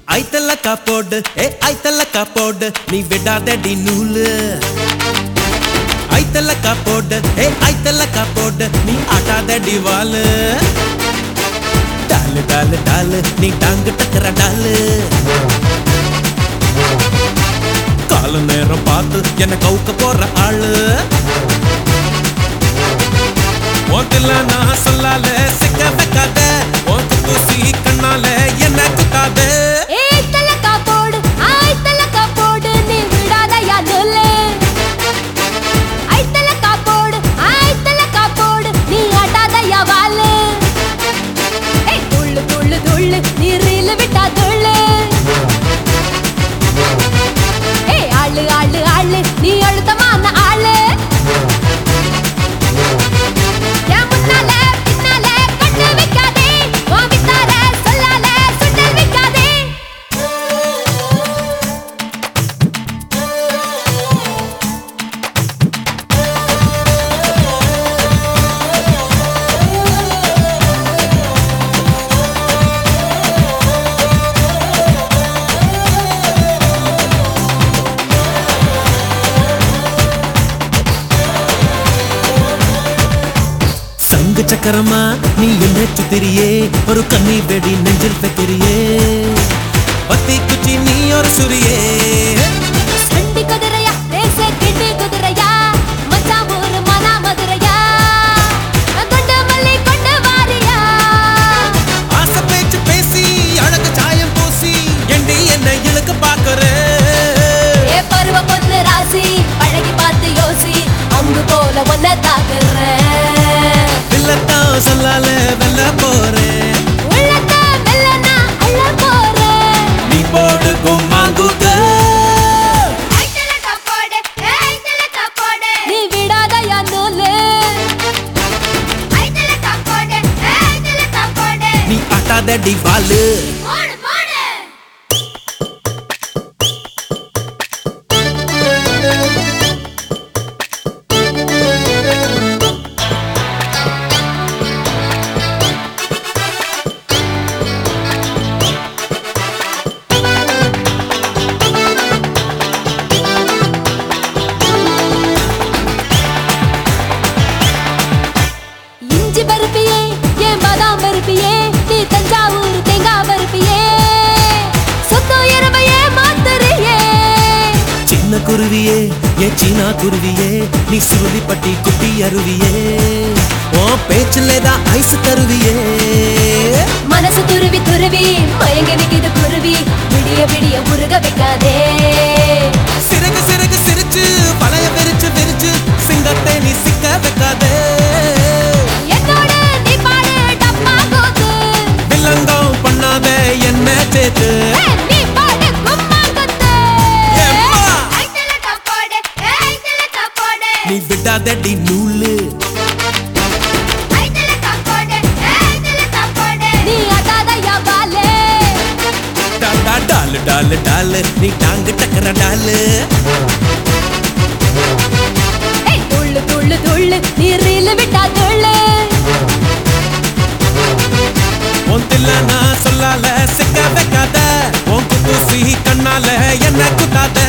ஐத்தலக்கா போடு ஐத்தலக்கா போடு நீ விடாதடி நூலு ஐத்தலக்கா போடு ஐத்தலக்கா போடு நீ ஆட்டாதடி வாலு டாலு டாலு டாலு நீ டாங்கு டக்கற டாலு கால நேரம் பார்த்து என்ன கவுக்க போற ஆளு ஓட்டல நான் சொல்லால சிக்க வைக்காத ஓட்டு தூசி கண்ணால என்ன குத்தாத நீ அழுத்தமான ஆளு என் முன்னால பின்னால கண்ணு வைக்காதே வாமித்தார சொல்லால சுண்டல் வைக்காதே சக்கரமா நீ என்ன சுத்திரியே ஒரு கண்ணி வெடி நெஞ்சில் வைக்கிறியே பத்தி குச்சி நீ ஒரு சுரியே சண்டி குதிரையா ரேச கிண்டி குதிரையா மச்சான் ஊரு மனா மதுரையா கொண்ட மல்லி கொண்ட வாரியா ஆசை பேச்சு பேசி அழகு சாயம் பூசி எண்டி என்ன இழுக்க பாக்குற ஏ பருவ பொண்ணு ராசி பழகி பார்த்து யோசி அங்கு போல ஒன்ன தாக்குறேன் சொல்லால வெல்ல போறேன் உள்ளத்த வெல்லனா அள்ள போறேன் நீ போடு கும்மாங்குத ஐத்தலக்கா போடு நீ விடாத யா நூலு ஐத்தலக்கா போடு நீ ஆட்டாதடி வாலு போடு போடு குருவியே ஏ சீனா குருவியே நீ சுருதி பட்டி குட்டி அருவியே ஓ பேச்சுலதான் ஐஸ் தருவியே மனசு துருவி துருவி மயங்க நிக்குது குருவி விடிய விடிய உருக வைக்காதே சிறகு சிறகு சிரிச்சு பழைய விரிச்சு விரிச்சு சிங்கத்தை நீ சிக்க வைக்காதே என்னோட நீ பாடு டப்பா கோத்து வில்லங்கம் பண்ணாத என்ன சேர்த்து நீ பாடு கும்மா கோத்து நீ விடாதடி நூலு நீ அடாத யாவாலே டாடா டாலு டாலு டாலு நீ டாங்கு டக்கற டாலு துள்ளு துள்ளு துள்ளு நீ ரீல் விட்டா துள்ளு ஒன்றில்ல நான் சொல்லால சிக்க வைக்காத உன் குத்தூசி கண்ணால என்ன குத்தாத